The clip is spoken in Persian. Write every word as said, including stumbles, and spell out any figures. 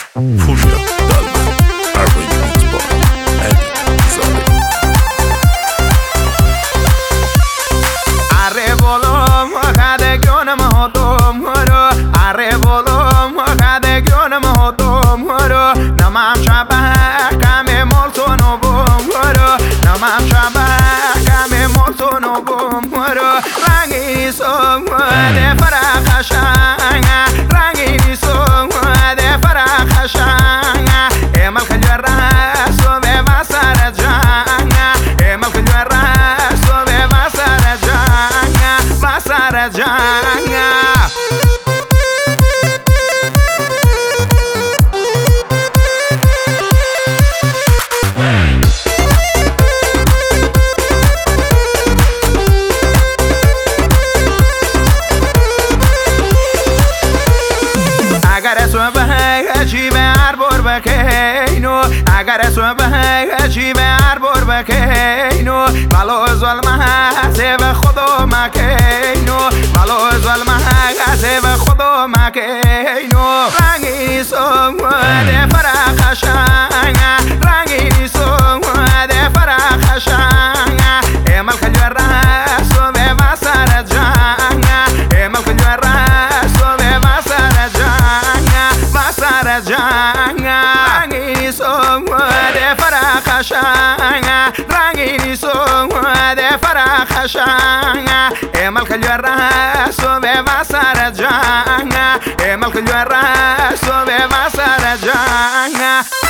Furia Dalma, arrangement by Eddie Zale. Arre volom hade gönüm hodum horo. Arre volom hade gönüm hodum horo. Namam şabah kame moltono bum horo. Namam şabah kame moltono bum horo. Rangi som de farakashanga. Rangi som de farakashanga. Emal khajarra so be masara janga. Emal khajarra so be masara janga. Masara janga. اگر صبح چی به هر بر بکینو اگر صبح چی به هر بر بکینو ولو ظلم هست به خدا مکینو ولو ظلم هست به خدا مکینو رنگی سوده فرخشنگ رنگی سوده فرخشنگ امال خجر رسو به وسر جنگ امال خجر رسو به وسر جنگ وسر جنگ رنگی سوده فرخشنگ رنگی سوده فرخشنگ امال خجر رسو به وسر جنگ امال خجر رسو به وسر جنگ